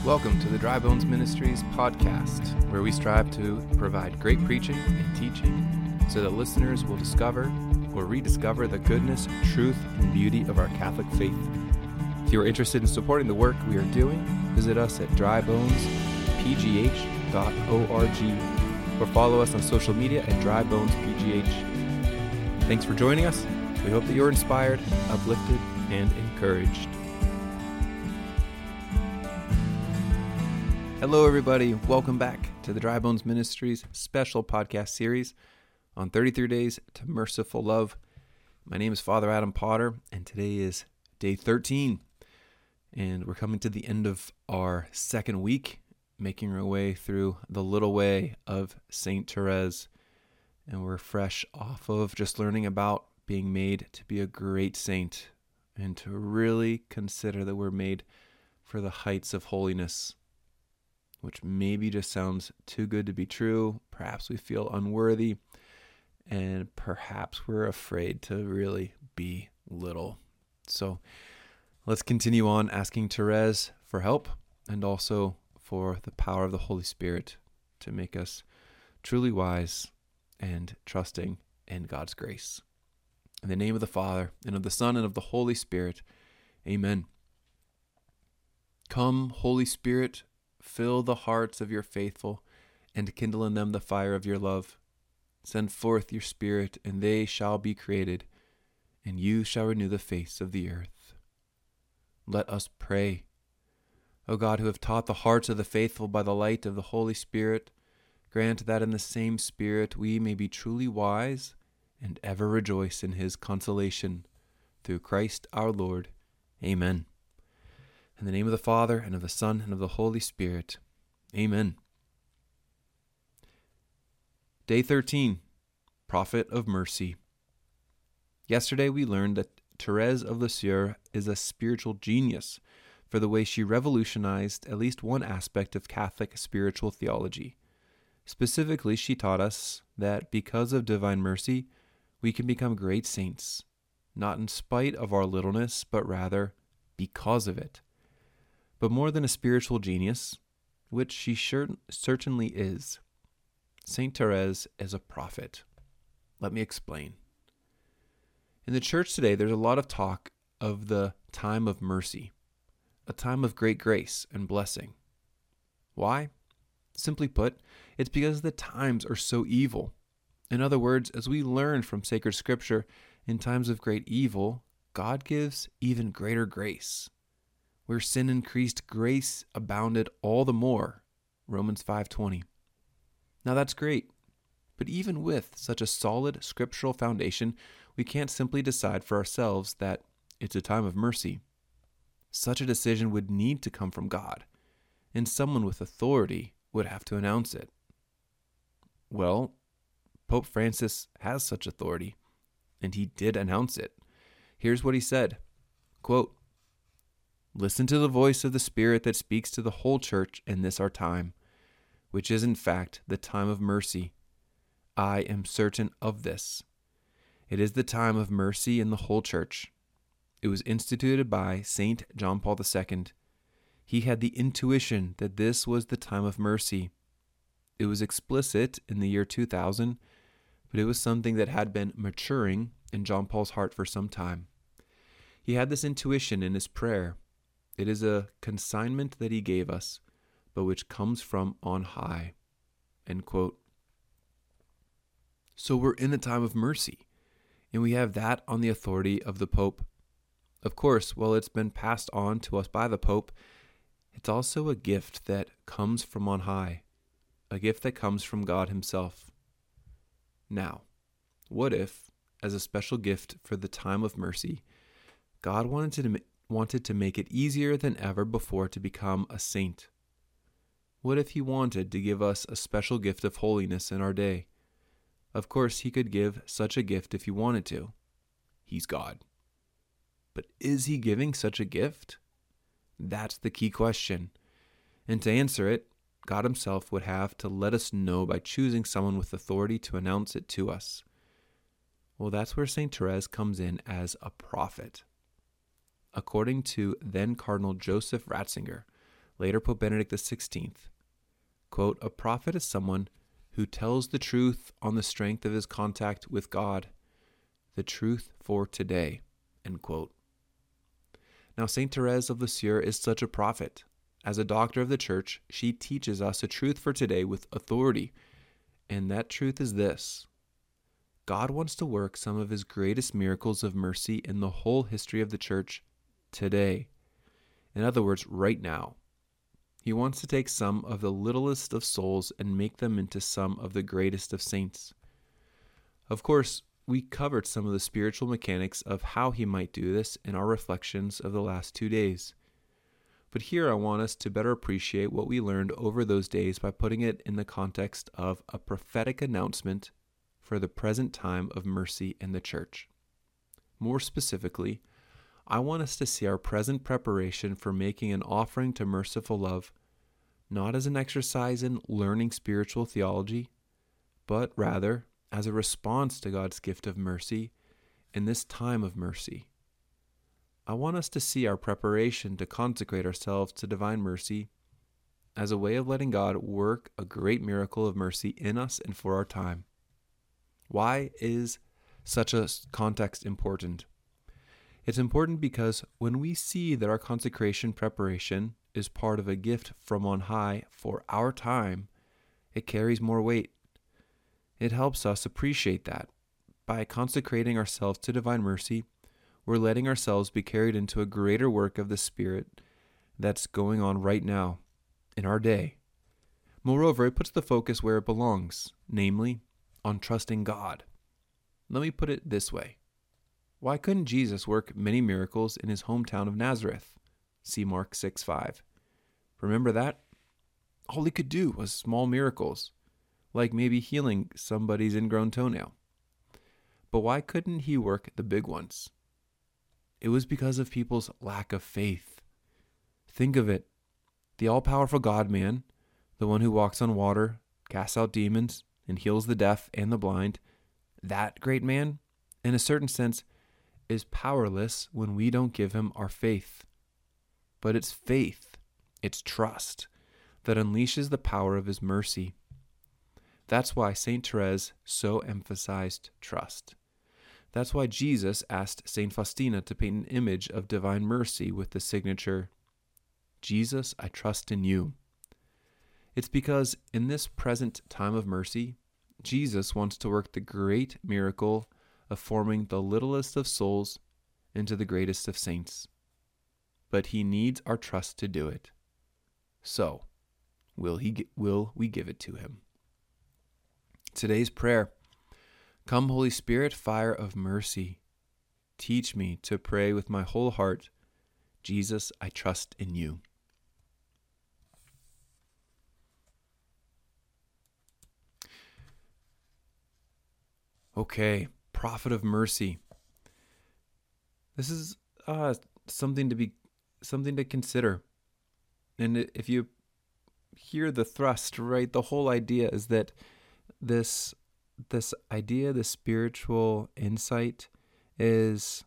Welcome to the Dry Bones Ministries podcast, where we strive to provide great preaching and teaching so that listeners will discover or rediscover the goodness, truth, and beauty of our Catholic faith. If you are interested in supporting the work we are doing, visit us at drybones.pgh.org or follow us on social media at drybonesPGH. Thanks for joining us. We hope that you're inspired, uplifted, and encouraged. Hello, everybody. Welcome back to the Dry Bones Ministries special podcast series on 33 Days to Merciful Love. My name is Father Adam Potter, and today is day 13. And we're coming to the end of our second week, making our way through the little way of Saint Therese. And we're fresh off of just learning about being made to be a great saint and to really consider that we're made for the heights of holiness, which maybe just sounds too good to be true. Perhaps we feel unworthy, and perhaps we're afraid to really be little. So let's continue on asking Therese for help and also for the power of the Holy Spirit to make us truly wise and trusting in God's grace. In the name of the Father, and of the Son, and of the Holy Spirit, amen. Come, Holy Spirit, fill the hearts of your faithful, and kindle in them the fire of your love. Send forth your Spirit, and they shall be created, and you shall renew the face of the earth. Let us pray. O God, who have taught the hearts of the faithful by the light of the Holy Spirit, grant that in the same Spirit we may be truly wise and ever rejoice in his consolation. Through Christ our Lord. Amen. In the name of the Father, and of the Son, and of the Holy Spirit. Amen. Day 13, Prophet of Mercy. Yesterday we learned that Therese of Lisieux is a spiritual genius for the way she revolutionized at least one aspect of Catholic spiritual theology. Specifically, she taught us that because of divine mercy, we can become great saints, not in spite of our littleness, but rather because of it. But more than a spiritual genius, which she certainly is, Saint Therese is a prophet. Let me explain. In the church today, there's a lot of talk of the time of mercy, a time of great grace and blessing. Why? Simply put, it's because the times are so evil. In other words, as we learn from sacred scripture, in times of great evil, God gives even greater grace. Where sin increased, grace abounded all the more. Romans 5:20. Now that's great, but even with such a solid scriptural foundation, we can't simply decide for ourselves that it's a time of mercy. Such a decision would need to come from God, and someone with authority would have to announce it. Well, Pope Francis has such authority, and he did announce it. Here's what he said, quote, "Listen to the voice of the Spirit that speaks to the whole church in this our time, which is in fact the time of mercy. I am certain of this. It is the time of mercy in the whole church. It was instituted by Saint John Paul II. He had the intuition that this was the time of mercy. It was explicit in the year 2000, but it was something that had been maturing in John Paul's heart for some time. He had this intuition in his prayer. It is a consignment that he gave us, but which comes from on high." End quote. So we're in a time of mercy, and we have that on the authority of the Pope. Of course, while it's been passed on to us by the Pope, it's also a gift that comes from on high, a gift that comes from God himself. Now, what if, as a special gift for the time of mercy, God wanted to make it easier than ever before to become a saint? What if he wanted to give us a special gift of holiness in our day? Of course, he could give such a gift if he wanted to. He's God. But is he giving such a gift? That's the key question. And to answer it, God himself would have to let us know by choosing someone with authority to announce it to us. Well, that's where Saint Therese comes in as a prophet. According to then Cardinal Joseph Ratzinger, Later, Pope Benedict XVI, quote, "A prophet is someone who tells the truth on the strength of his contact with God, the truth for today," end quote. Now, St. Therese of Lisieux is such a prophet. As a doctor of the Church, she teaches us a truth for today with authority, and that truth is this: God wants to work some of his greatest miracles of mercy in the whole history of the Church today. In other words, right now. He wants to take some of the littlest of souls and make them into some of the greatest of saints. Of course, we covered some of the spiritual mechanics of how he might do this in our reflections of the last 2 days. But here I want us to better appreciate what we learned over those days by putting it in the context of a prophetic announcement for the present time of mercy in the Church. More specifically, I want us to see our present preparation for making an offering to merciful love not as an exercise in learning spiritual theology, but rather as a response to God's gift of mercy in this time of mercy. I want us to see our preparation to consecrate ourselves to divine mercy as a way of letting God work a great miracle of mercy in us and for our time. Why is such a context important? It's important because when we see that our consecration preparation is part of a gift from on high for our time, it carries more weight. It helps us appreciate that. By consecrating ourselves to divine mercy, we're letting ourselves be carried into a greater work of the Spirit that's going on right now, in our day. Moreover, it puts the focus where it belongs, namely, on trusting God. Let me put it this way. Why couldn't Jesus work many miracles in his hometown of Nazareth? See Mark 6:5. Remember that? All he could do was small miracles, like maybe healing somebody's ingrown toenail. But why couldn't he work the big ones? It was because of people's lack of faith. Think of it. The all-powerful God-man, the one who walks on water, casts out demons, and heals the deaf and the blind, that great man, in a certain sense, is powerless when we don't give him our faith. But it's faith, it's trust, that unleashes the power of his mercy. That's why St. Therese so emphasized trust. That's why Jesus asked St. Faustina to paint an image of divine mercy with the signature, "Jesus, I trust in you." It's because in this present time of mercy, Jesus wants to work the great miracle of forming the littlest of souls into the greatest of saints. But he needs our trust to do it. So, will we give it to him? Today's prayer: Come, Holy Spirit, fire of mercy. Teach me to pray with my whole heart. Jesus, I trust in you. Okay, prophet of mercy. This is something to consider. And if you hear the thrust, right, the whole idea is that this idea, the spiritual insight is,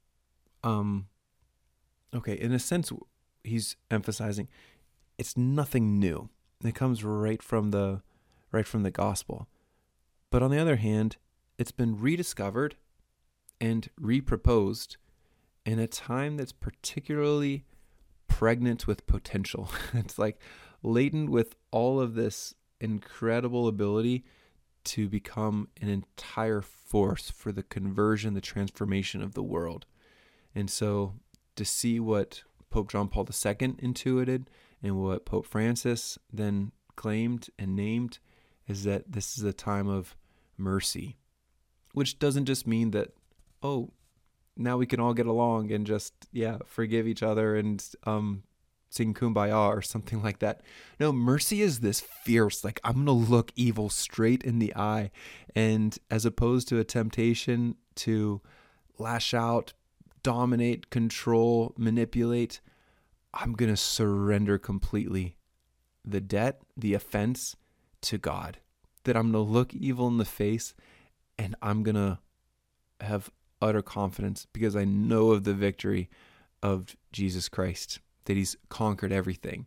okay, in a sense, he's emphasizing it's nothing new. It comes right from the gospel. But on the other hand, it's been rediscovered and reproposed in a time that's particularly pregnant with potential. It's like laden with all of this incredible ability to become an entire force for the conversion, the transformation of the world. And so to see what Pope John Paul II intuited and what Pope Francis then claimed and named is that this is a time of mercy, which doesn't just mean that, oh, now we can all get along and just, forgive each other and sing Kumbaya or something like that. No, mercy is this fierce, like, I'm going to look evil straight in the eye. And as opposed to a temptation to lash out, dominate, control, manipulate, I'm going to surrender completely the debt, the offense to God. That I'm going to look evil in the face and I'm going to have utter confidence because I know of the victory of Jesus Christ, that he's conquered everything.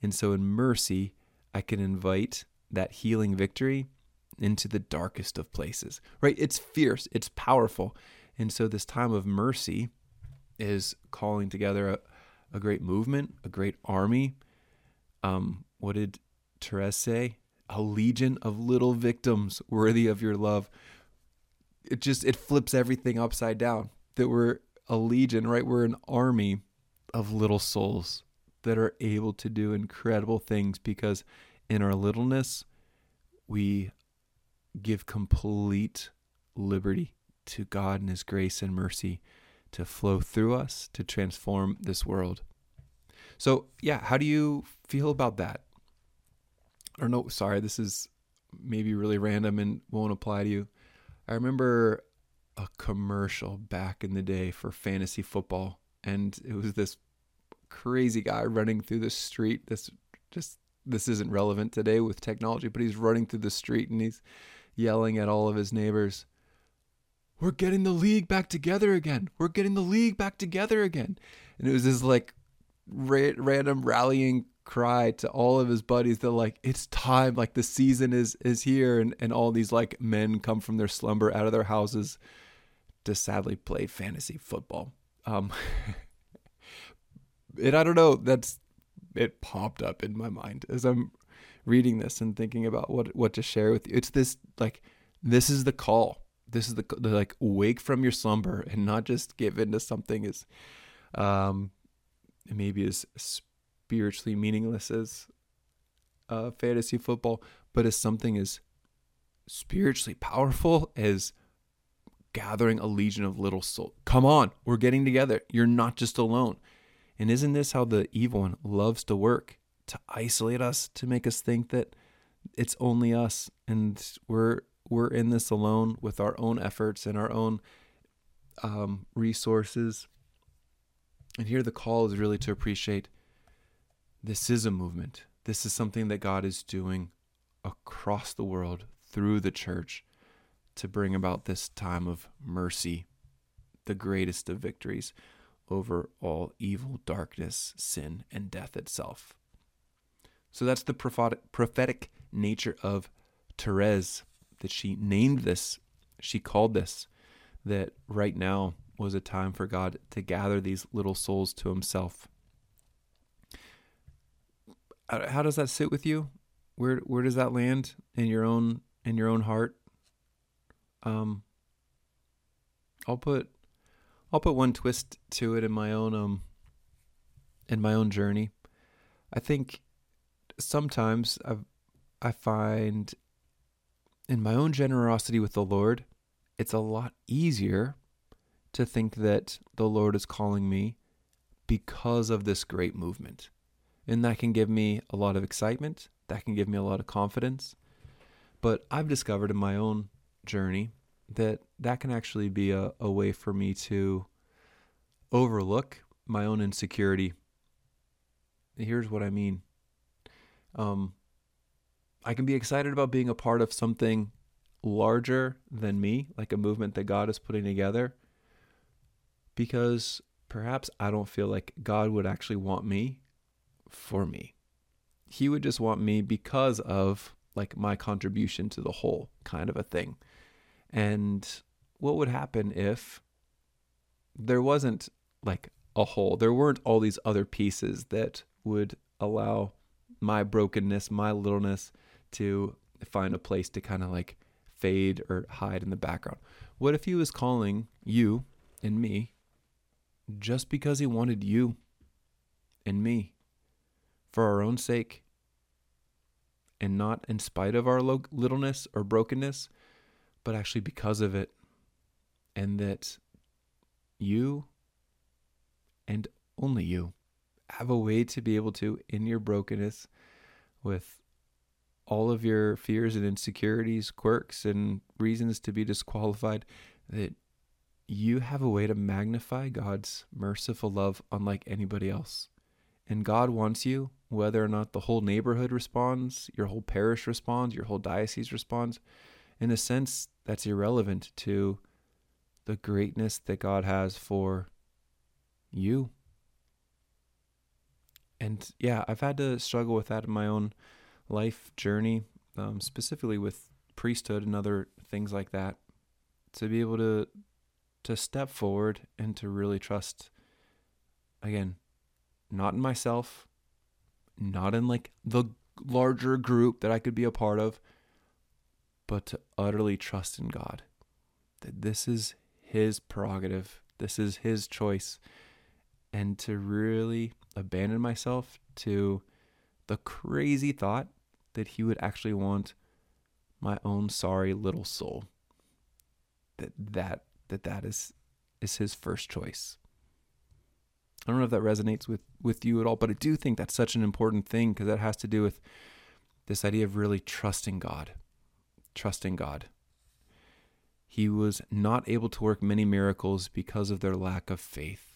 And so in mercy, I can invite that healing victory into the darkest of places, right? It's fierce, it's powerful. And so this time of mercy is calling together a great movement, a great army. What did Therese say? A legion of little victims worthy of your love. It flips everything upside down. That we're a legion, right? We're an army of little souls that are able to do incredible things because in our littleness, we give complete liberty to God and His grace and mercy to flow through us to transform this world. So, yeah, how do you feel about that? Or no, sorry, this is maybe really random and won't apply to you. I remember a commercial back in the day for fantasy football, and it was this crazy guy running through the street. This isn't relevant today with technology, but he's running through the street and he's yelling at all of his neighbors, "We're getting the league back together again. We're getting the league back together again." And it was this like random rallying cry to all of his buddies that like, it's time, like the season is here. And all these like men come from their slumber out of their houses to sadly play fantasy football. And I don't know, it popped up in my mind as I'm reading this and thinking about what to share with you. It's this like, this is the call. This is the like, wake from your slumber and not just give into something as maybe as spiritually meaningless as fantasy football, but as something as spiritually powerful as gathering a legion of little souls. Come on, we're getting together. You're not just alone. And isn't this how the evil one loves to work? To isolate us, to make us think that it's only us and we're in this alone with our own efforts and our own resources. And here the call is really to appreciate this is a movement. This is something that God is doing across the world through the church to bring about this time of mercy, the greatest of victories over all evil, darkness, sin, and death itself. So that's the prophetic nature of Therese, that she named this, she called this, that right now was a time for God to gather these little souls to Himself. How does that sit with you? Where does that land in your own heart? I'll put one twist to it in my own journey. I think sometimes I find in my own generosity with the Lord, it's a lot easier to think that the Lord is calling me because of this great movement. And that can give me a lot of excitement. That can give me a lot of confidence. But I've discovered in my own journey that can actually be a way for me to overlook my own insecurity. Here's what I mean. I can be excited about being a part of something larger than me, like a movement that God is putting together, because perhaps I don't feel like God would actually want me for me. He would just want me because of like my contribution to the whole kind of a thing. And what would happen if there wasn't like a whole, there weren't all these other pieces that would allow my brokenness, my littleness to find a place to kind of like fade or hide in the background? What if He was calling you and me just because He wanted you and me for our own sake, and not in spite of our littleness or brokenness, but actually because of it, and that you and only you have a way to be able to, in your brokenness, with all of your fears and insecurities, quirks and reasons to be disqualified, that you have a way to magnify God's merciful love unlike anybody else. And God wants you, whether or not the whole neighborhood responds, your whole parish responds, your whole diocese responds. In a sense, that's irrelevant to the greatness that God has for you. And And yeah, I've had to struggle with that in my own life journey, specifically with priesthood and other things like that, to be able to step forward and to really trust, again, not in myself, not in like the larger group that I could be a part of, but to utterly trust in God, that this is his prerogative, this is his choice, and to really abandon myself to the crazy thought that he would actually want my own sorry little soul, that is his first choice. I don't know if that resonates with you at all, but I do think that's such an important thing, because that has to do with this idea of really trusting God. Trusting God. He was not able to work many miracles because of their lack of faith.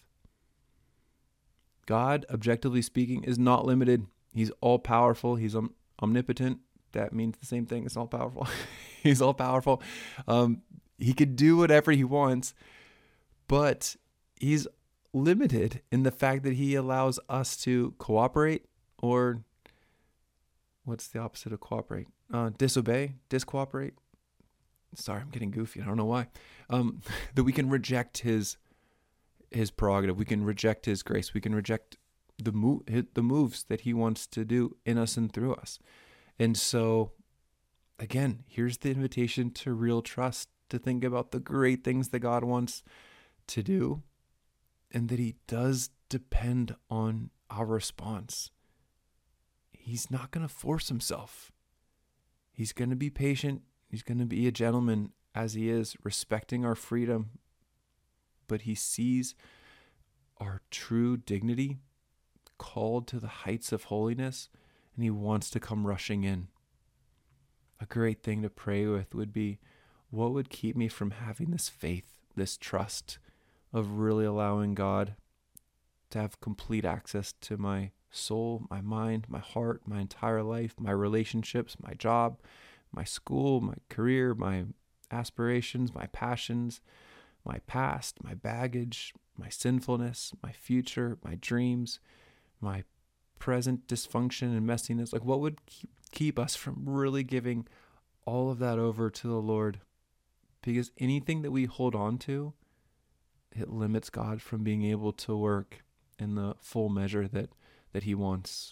God, objectively speaking, is not limited. He's all powerful. He's omnipotent. That means the same thing. It's all powerful. He's all powerful. He could do whatever he wants, but he's limited in the fact that he allows us to cooperate, or what's the opposite of cooperate? Disobey, discooperate. Sorry, I'm getting goofy. I don't know why. That we can reject his prerogative. We can reject his grace. We can reject the moves that he wants to do in us and through us. And so, again, here's the invitation to real trust, to think about the great things that God wants to do, and that he does depend on our response. He's not going to force himself. He's going to be patient. He's going to be a gentleman, as he is, respecting our freedom. But he sees our true dignity, called to the heights of holiness, and he wants to come rushing in. A great thing to pray with would be, what would keep me from having this faith, this trust of really allowing God to have complete access to my soul, my mind, my heart, my entire life, my relationships, my job, my school, my career, my aspirations, my passions, my past, my baggage, my sinfulness, my future, my dreams, my present dysfunction and messiness. Like, what would keep us from really giving all of that over to the Lord? Because anything that we hold on to, it limits God from being able to work in the full measure that he wants.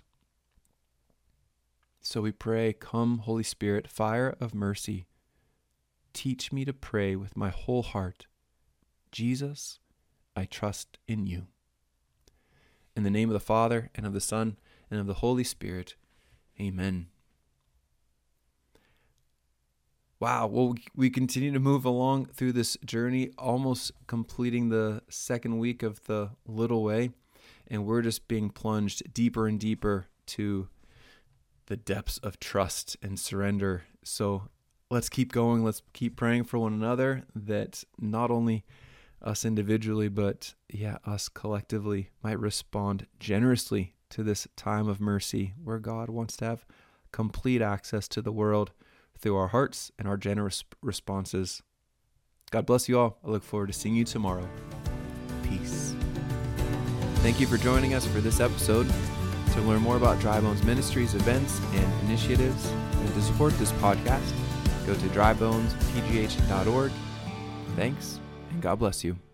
So we pray, come, Holy Spirit, fire of mercy, teach me to pray with my whole heart. Jesus, I trust in you. In the name of the Father, and of the Son, and of the Holy Spirit, amen. Wow, well, we continue to move along through this journey, almost completing the second week of the Little Way, and we're just being plunged deeper and deeper to the depths of trust and surrender. So let's keep going. Let's keep praying for one another, that not only us individually, but us collectively might respond generously to this time of mercy, where God wants to have complete access to the world through our hearts and our generous responses. God bless you all. I look forward to seeing you tomorrow. Peace. Thank you for joining us for this episode. To learn more about Dry Bones Ministries events and initiatives, and to support this podcast, go to drybonespgh.org. Thanks, and God bless you.